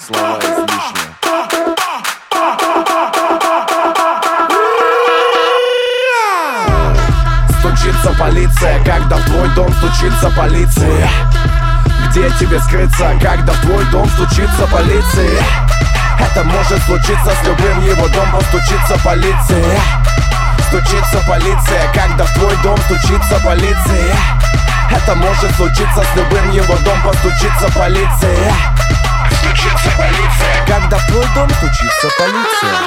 слова излишние. Стучится полиция, когда в твой дом стучится полиция. Где тебе скрыться, когда в твой дом стучится полиция? Это может случиться с любым, его дом постучится полиция. Стучится полиция, когда в твой дом стучится полиция. Это может случиться с любым, его дом постучится полиция. Стучится полиция, когда в твой дом стучится полиция.